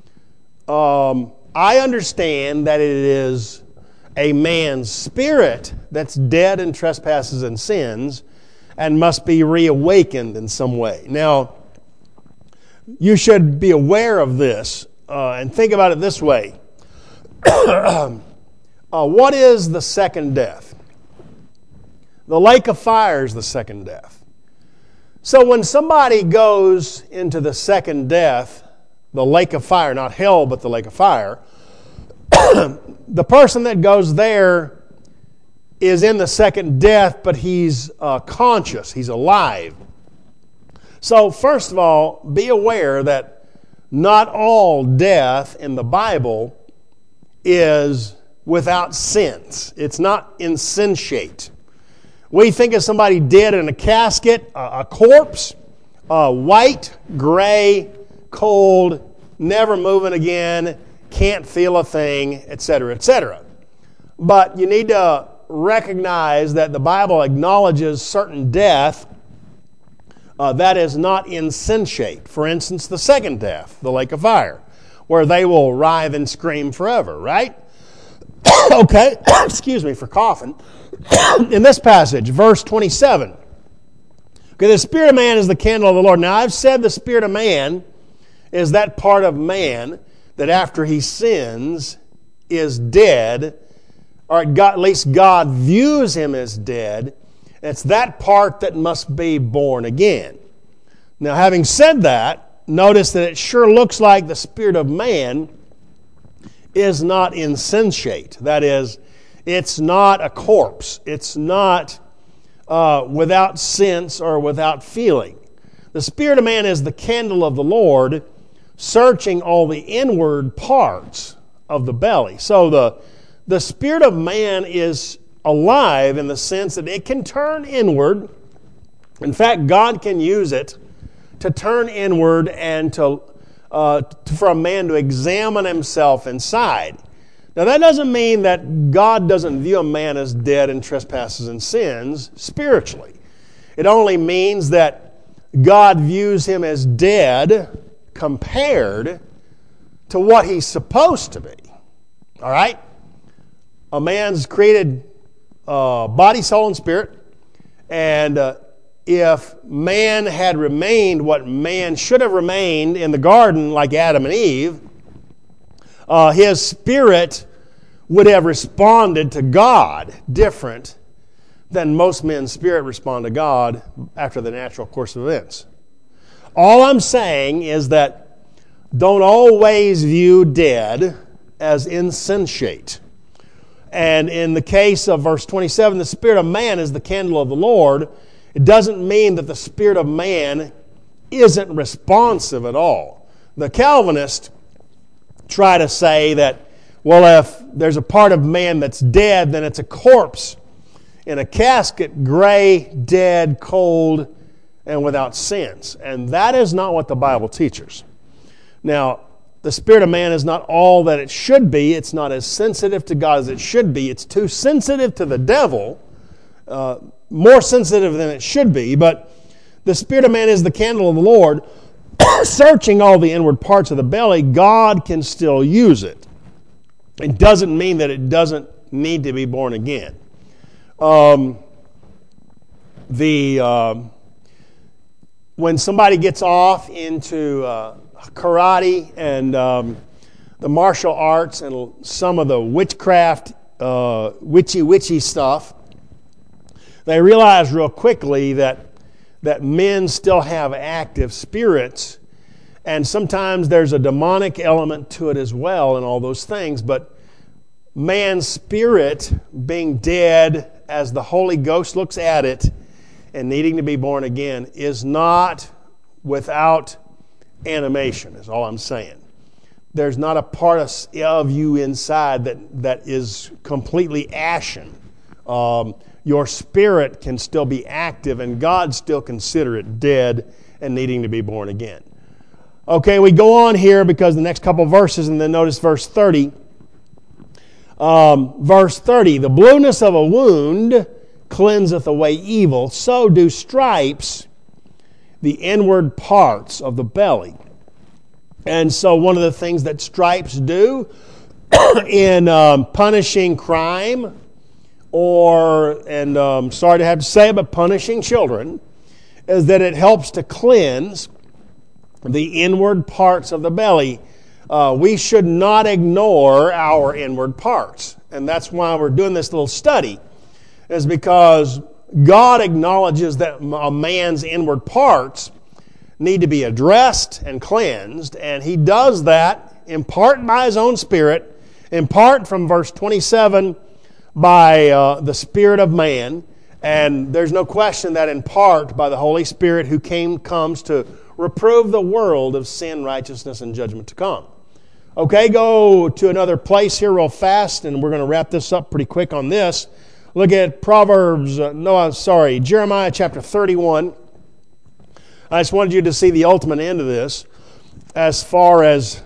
I understand that it is a man's spirit that's dead in trespasses and sins and must be reawakened in some way. Now, you should be aware of this and think about it this way. What is the second death? The lake of fire is the second death. So when somebody goes into the second death, the lake of fire, not hell, but the lake of fire, the person that goes there is in the second death, but he's conscious, he's alive. So first of all, be aware that not all death in the Bible is without sins. It's not insensate. We think of somebody dead in a casket, a corpse, white, gray, cold, never moving again, can't feel a thing, etc., etc. But you need to recognize that the Bible acknowledges certain death that is not insensate. For instance, the second death, the lake of fire, where they will writhe and scream forever, right? Okay, excuse me for coughing. In this passage, verse 27. Okay, the spirit of man is the candle of the Lord. Now, I've said the spirit of man is that part of man that after he sins is dead, or at least God views him as dead. It's that part that must be born again. Now, having said that, notice that it sure looks like the spirit of man is not insensate. That is, it's not a corpse. It's not without sense or without feeling. The spirit of man is the candle of the Lord, searching all the inward parts of the belly. So the spirit of man is alive in the sense that it can turn inward. In fact, God can use it to turn inward and for a man to examine himself inside. Now, that doesn't mean that God doesn't view a man as dead in trespasses and sins spiritually. It only means that God views him as dead compared to what he's supposed to be. All right? A man's created body, soul, and spirit. And if man had remained what man should have remained in the garden like Adam and Eve, his spirit would have responded to God different than most men's spirit respond to God after the natural course of events. All I'm saying is that don't always view dead as insensate. And in the case of verse 27, the spirit of man is the candle of the Lord. It doesn't mean that the spirit of man isn't responsive at all. The Calvinists try to say that, well, if there's a part of man that's dead, then it's a corpse in a casket, gray, dead, cold, and without sense. And that is not what the Bible teaches. Now, the spirit of man is not all that it should be. It's not as sensitive to God as it should be. It's too sensitive to the devil, more sensitive than it should be. But the spirit of man is the candle of the Lord. Searching all the inward parts of the belly, God can still use it. It doesn't mean that it doesn't need to be born again. When somebody gets off into karate and the martial arts and some of the witchcraft, witchy stuff, they realize real quickly that men still have active spirits, and sometimes there's a demonic element to it as well and all those things, but man's spirit being dead as the Holy Ghost looks at it and needing to be born again is not without animation, is all I'm saying. There's not a part of you inside that is completely ashen. Your spirit can still be active, and God still consider it dead and needing to be born again. Okay, we go on here because the next couple verses, and then notice verse 30. Verse 30, the blueness of a wound cleanseth away evil, so do stripes the inward parts of the belly. And so one of the things that stripes do in punishing crime, sorry to have to say it, but punishing children, is that it helps to cleanse the inward parts of the belly. We should not ignore our inward parts. And that's why we're doing this little study, is because God acknowledges that a man's inward parts need to be addressed and cleansed, and He does that in part by His own Spirit, in part from verse 27 by the Spirit of man, and there's no question that in part by the Holy Spirit who comes to reprove the world of sin, righteousness, and judgment to come. Okay, go to another place here real fast, and we're going to wrap this up pretty quick on this. Look at Jeremiah chapter 31. I just wanted you to see the ultimate end of this as far as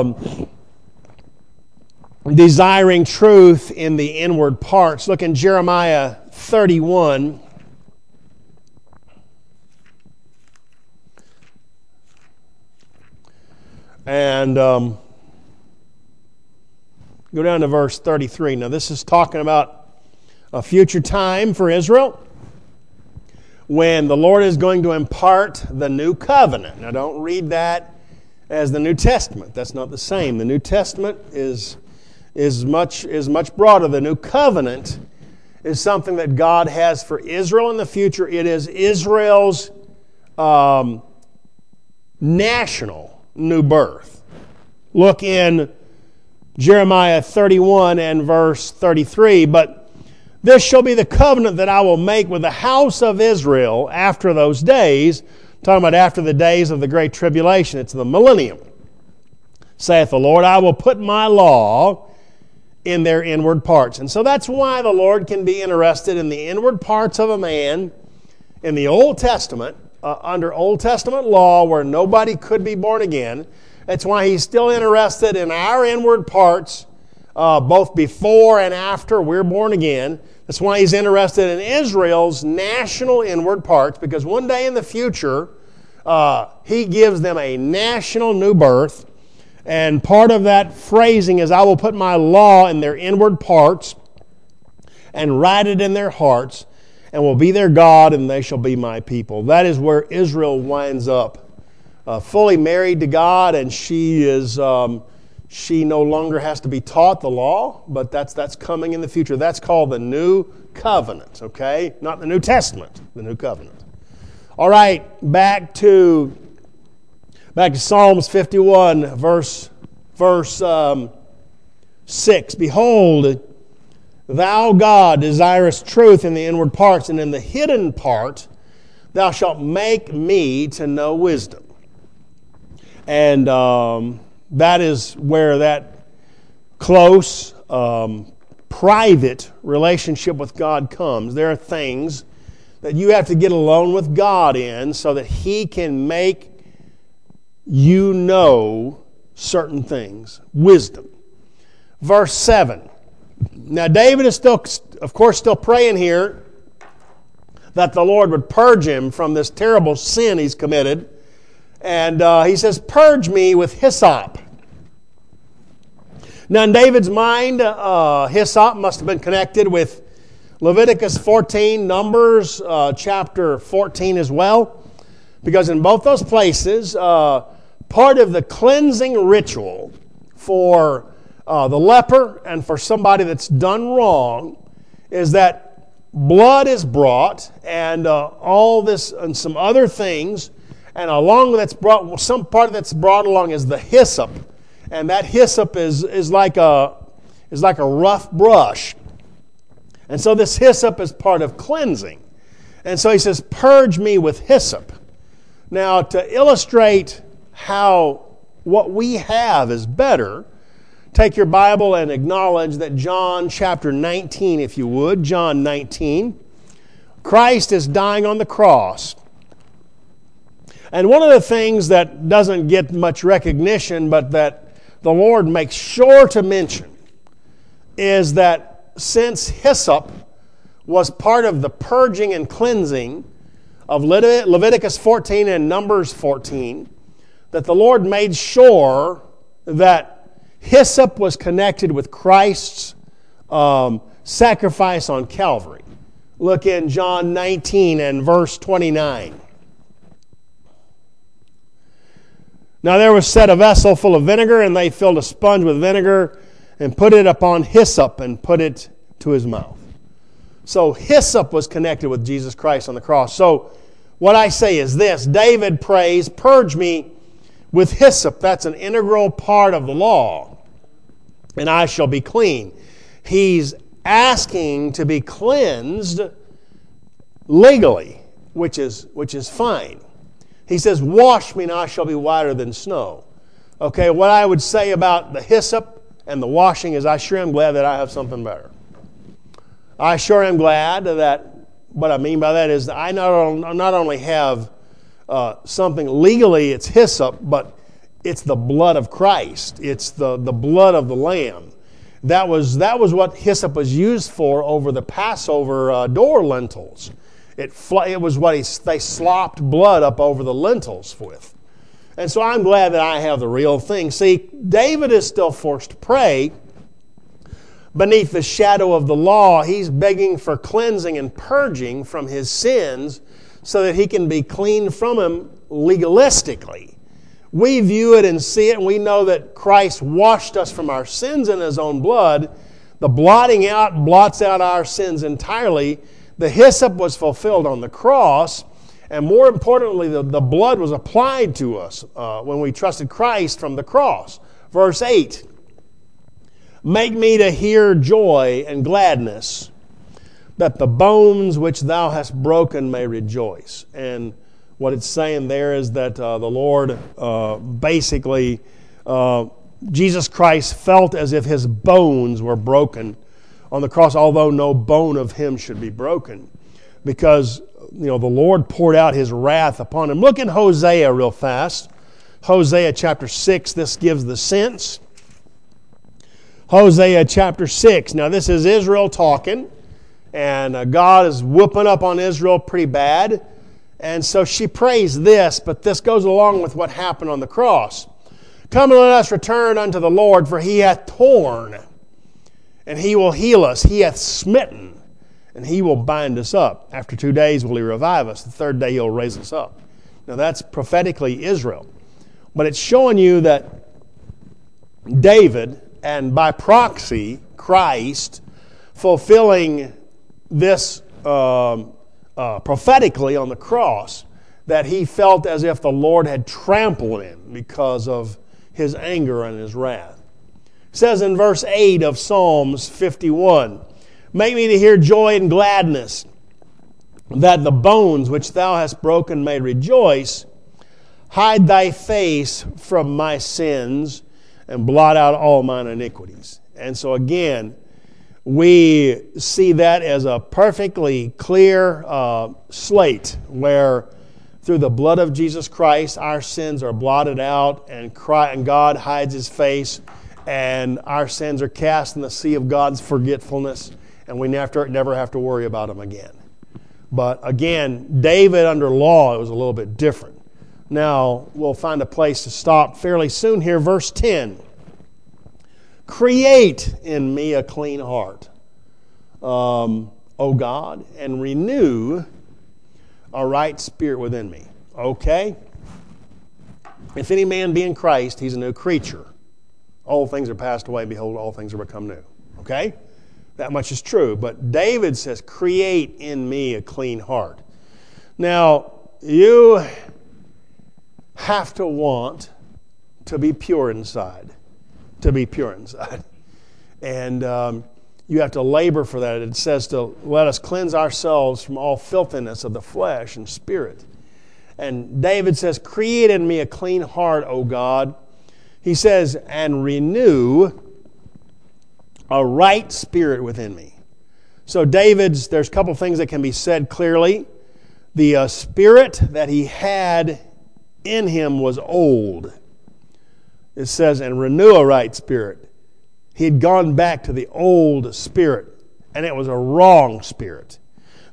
desiring truth in the inward parts. Look in Jeremiah 31. And go down to verse 33. Now this is talking about a future time for Israel when the Lord is going to impart the new covenant. Now don't read that as the New Testament. That's not the same. The New Testament is much broader. The new covenant is something that God has for Israel in the future. It is Israel's national new birth. Look in Jeremiah 31 and verse 33. But this shall be the covenant that I will make with the house of Israel after those days. Talking about after the days of the great tribulation. It's the millennium. Saith the Lord, I will put my law in their inward parts. And so that's why the Lord can be interested in the inward parts of a man in the Old Testament, under Old Testament law where nobody could be born again. That's why He's still interested in our inward parts, both before and after we're born again. That's why He's interested in Israel's national inward parts, because one day in the future, He gives them a national new birth. And part of that phrasing is, I will put my law in their inward parts and write it in their hearts, and will be their God, and they shall be my people. That is where Israel winds up, fully married to God, and she no longer has to be taught the law, but that's coming in the future. That's called the New Covenant, okay? Not the New Testament, the New Covenant. All right, back to Psalms 51, verse 6. Behold, thou, God, desirest truth in the inward parts, and in the hidden part thou shalt make me to know wisdom. And that is where that close, private relationship with God comes. There are things that you have to get alone with God in so that He can make you know certain things. Wisdom. Verse 7. Now David is still praying here that the Lord would purge him from this terrible sin he's committed. And he says, purge me with hyssop. Now in David's mind, hyssop must have been connected with Leviticus 14, Numbers chapter 14 as well. Because in both those places, part of the cleansing ritual for the leper and for somebody that's done wrong is that blood is brought and all this and some other things, and along that's brought, some part that's brought along is the hyssop, and that hyssop is like a rough brush, and so this hyssop is part of cleansing, and so he says, "Purge me with hyssop." Now, to illustrate how what we have is better, take your Bible and acknowledge that John chapter 19, if you would, John 19. Christ is dying on the cross. And one of the things that doesn't get much recognition, but that the Lord makes sure to mention, is that since hyssop was part of the purging and cleansing of Leviticus 14 and Numbers 14, that the Lord made sure that hyssop was connected with Christ's sacrifice on Calvary. Look in John 19 and verse 29. Now there was set a vessel full of vinegar, and they filled a sponge with vinegar and put it upon hyssop and put it to his mouth. So hyssop was connected with Jesus Christ on the cross. So what I say is this: David prays, "Purge me with hyssop." That's an integral part of the law. "And I shall be clean." He's asking to be cleansed legally, which is fine. He says, "Wash me and I shall be whiter than snow." Okay, what I would say about the hyssop and the washing is I sure am glad that I have something better. I sure am glad that, what I mean by that is that I not only have something legally, it's hyssop, but it's the blood of Christ. It's the blood of the Lamb. That was what hyssop was used for over the Passover door lintels. It was what they slopped blood up over the lintels with. And so I'm glad that I have the real thing. See, David is still forced to pray beneath the shadow of the law. He's begging for cleansing and purging from his sins so that he can be cleaned from them legalistically. We view it and see it, and we know that Christ washed us from our sins in His own blood. The blotting out blots out our sins entirely. The hyssop was fulfilled on the cross, and more importantly, the blood was applied to us when we trusted Christ from the cross. Verse 8, "Make me to hear joy and gladness, that the bones which thou hast broken may rejoice." And what it's saying there is that the Lord basically, Jesus Christ felt as if His bones were broken on the cross, although no bone of Him should be broken, because the Lord poured out His wrath upon Him. Look in Hosea real fast. Hosea chapter 6, this gives the sense. Hosea chapter 6. Now this is Israel talking, and God is whooping up on Israel pretty bad. And so she prays this, but this goes along with what happened on the cross. "Come and let us return unto the Lord, for He hath torn, and He will heal us. He hath smitten, and He will bind us up. After 2 days will He revive us. The third day He'll raise us up." Now that's prophetically Israel. But it's showing you that David, and by proxy, Christ, fulfilling this prophetically on the cross, that He felt as if the Lord had trampled Him because of His anger and His wrath. It says in verse 8 of Psalms 51, "Make me to hear joy and gladness, that the bones which thou hast broken may rejoice. Hide thy face from my sins, and blot out all mine iniquities." And so again, we see that as a perfectly clear slate where through the blood of Jesus Christ our sins are blotted out, and God hides His face, and our sins are cast in the sea of God's forgetfulness, and we never have to worry about them again. But again, David under law, it was a little bit different. Now we'll find a place to stop fairly soon here. Verse 10. "Create in me a clean heart, O God, and renew a right spirit within me." Okay? "If any man be in Christ, he's a new creature. Old things are passed away, behold, all things are become new." Okay? That much is true. But David says, "Create in me a clean heart." Now, you have to want to be pure inside. To be pure inside. And you have to labor for that. It says to let us cleanse ourselves from all filthiness of the flesh and spirit. And David says, "Create in me a clean heart, O God." He says, "and renew a right spirit within me." So there's a couple things that can be said clearly. The spirit that he had in him was old. It says, "and renew a right spirit." He had gone back to the old spirit, and it was a wrong spirit.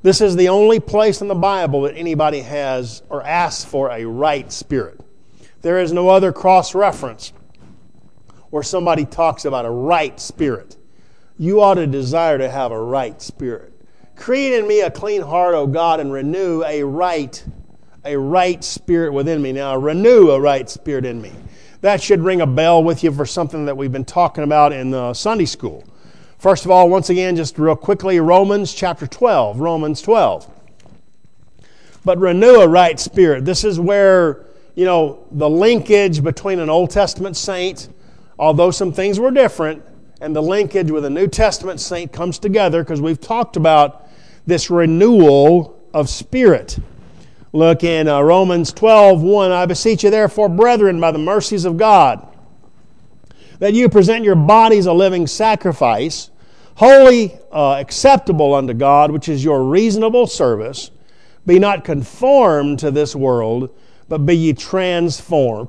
This is the only place in the Bible that anybody has or asks for a right spirit. There is no other cross-reference where somebody talks about a right spirit. You ought to desire to have a right spirit. Create in me a clean heart, O God, and renew a right spirit within me. Now, renew a right spirit in me. That should ring a bell with you for something that we've been talking about in Sunday school. First of all, once again, just real quickly, Romans chapter 12. Romans 12. But renew a right spirit. This is where, the linkage between an Old Testament saint, although some things were different, and the linkage with a New Testament saint comes together, because we've talked about this renewal of spirit. Look in Romans 12:1. I beseech you therefore, brethren, by the mercies of God, that you present your bodies a living sacrifice, holy, acceptable unto God, which is your reasonable service. Be not conformed to this world, but be ye transformed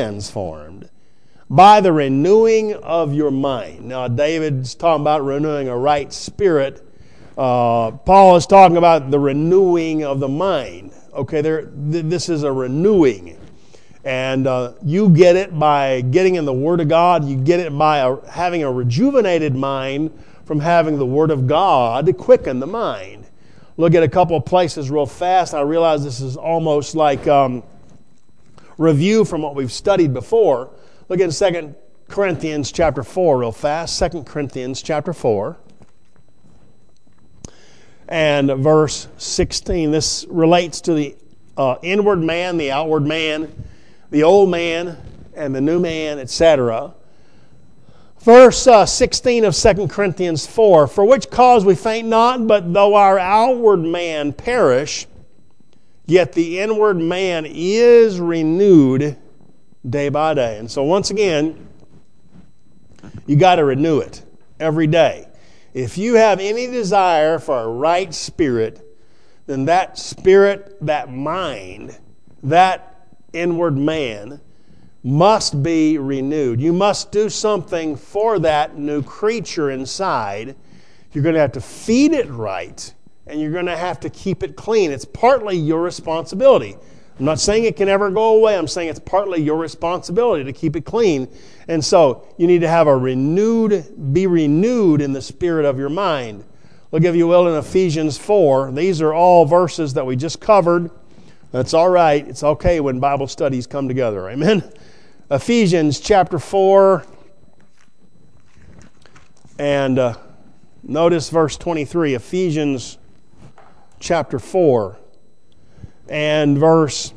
by the renewing of your mind. Now, David's talking about renewing a right spirit. Paul is talking about the renewing of the mind. Okay, this is a renewing. And you get it by getting in the Word of God. You get it by having a rejuvenated mind from having the Word of God to quicken the mind. Look at a couple of places real fast. I realize this is almost like review from what we've studied before. Look at 2 Corinthians chapter 4 real fast. 2 Corinthians chapter 4 and verse 16. This relates to the inward man, the outward man, the old man, and the new man, etc. Verse 16 of 2 Corinthians 4. For which cause we faint not, but though our outward man perish, yet the inward man is renewed day by day. And so once again, you got to renew it every day. If you have any desire for a right spirit, then that spirit, that mind, that inward man must be renewed. You must do something for that new creature inside. You're going to have to feed it right, and you're going to have to keep it clean. It's partly your responsibility. I'm not saying it can ever go away. I'm saying it's partly your responsibility to keep it clean. And so you need to have be renewed in the spirit of your mind. Look, if you will, in Ephesians 4. These are all verses that we just covered. That's all right. It's okay when Bible studies come together. Amen? Ephesians chapter 4. And notice verse 23. Ephesians chapter 4. And verse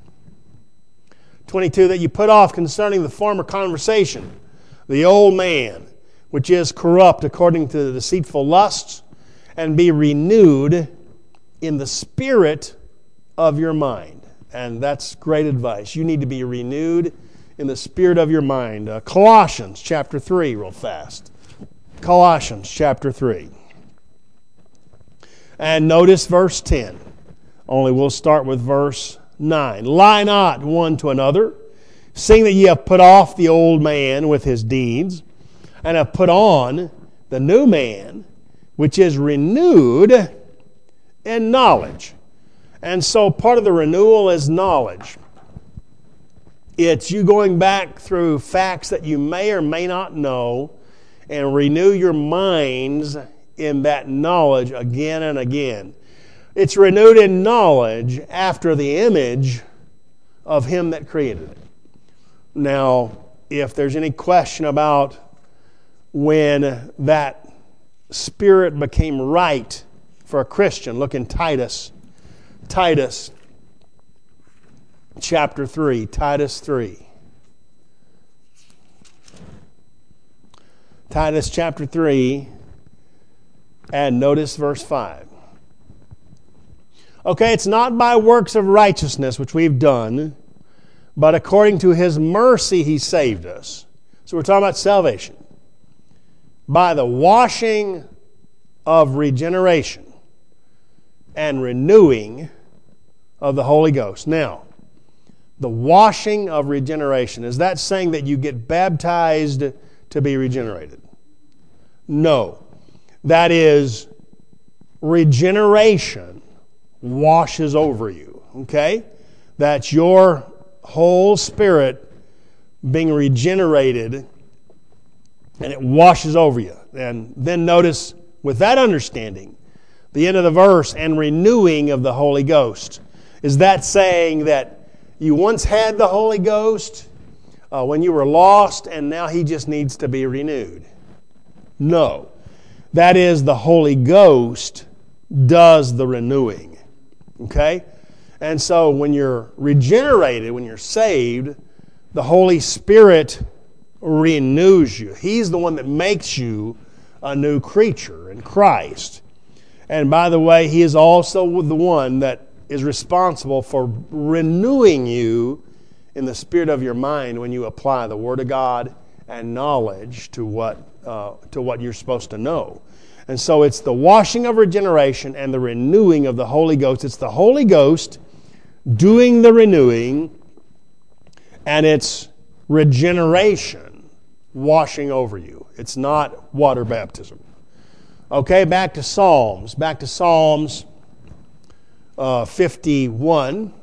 22, that you put off concerning the former conversation, the old man, which is corrupt according to the deceitful lusts, and be renewed in the spirit of your mind. And that's great advice. You need to be renewed in the spirit of your mind. Colossians chapter 3, real fast. Colossians chapter 3. And notice verse 10. Only we'll start with verse 9. Lie not one to another, seeing that ye have put off the old man with his deeds, and have put on the new man, which is renewed in knowledge. And so part of the renewal is knowledge. It's you going back through facts that you may or may not know and renew your minds in that knowledge again and again. It's renewed in knowledge after the image of Him that created it. Now, if there's any question about when that spirit became right for a Christian, look in Titus. Titus chapter 3. Titus 3. Titus chapter 3, and notice verse 5. Okay, it's not by works of righteousness which we've done, but according to His mercy He saved us. So we're talking about salvation. By the washing of regeneration and renewing of the Holy Ghost. Now, the washing of regeneration, is that saying that you get baptized to be regenerated? No. That is regeneration washes over you. Okay? That's your whole spirit being regenerated, and it washes over you. And then notice, with that understanding, the end of the verse, and renewing of the Holy Ghost. Is that saying that you once had the Holy Ghost when you were lost, and now He just needs to be renewed? No. That is, the Holy Ghost does the renewing. Okay? And so when you're regenerated, when you're saved, the Holy Spirit renews you. He's the one that makes you a new creature in Christ. And by the way, He is also the one that is responsible for renewing you in the spirit of your mind when you apply the Word of God and knowledge to what you're supposed to know. And so it's the washing of regeneration and the renewing of the Holy Ghost. It's the Holy Ghost doing the renewing, and it's regeneration washing over you. It's not water baptism. Okay, back to Psalms. Back to Psalms 51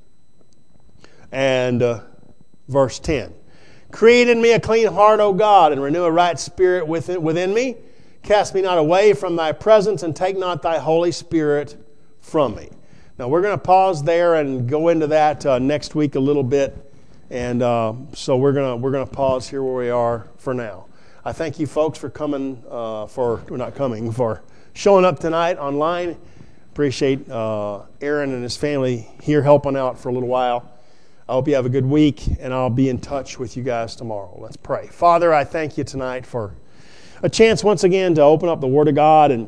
and verse 10. Create in me a clean heart, O God, and renew a right spirit within me. Cast me not away from Thy presence, and take not Thy Holy Spirit from me. Now we're going to pause there and go into that next week a little bit, and so we're going to pause here where we are for now. I thank you folks for for showing up tonight online. Appreciate Aaron and his family here helping out for a little while. I hope you have a good week, and I'll be in touch with you guys tomorrow. Let's pray. Father, I thank you tonight for a chance once again to open up the Word of God and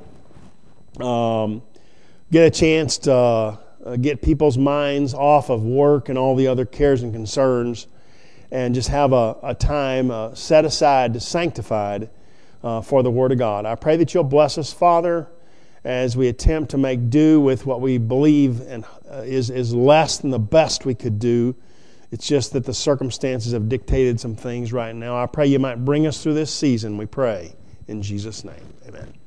get a chance to get people's minds off of work and all the other cares and concerns, and just have a time set aside, sanctified for the Word of God. I pray that you'll bless us, Father, as we attempt to make do with what we believe and is less than the best we could do. It's just that the circumstances have dictated some things right now. I pray you might bring us through this season, we pray. In Jesus' name, amen.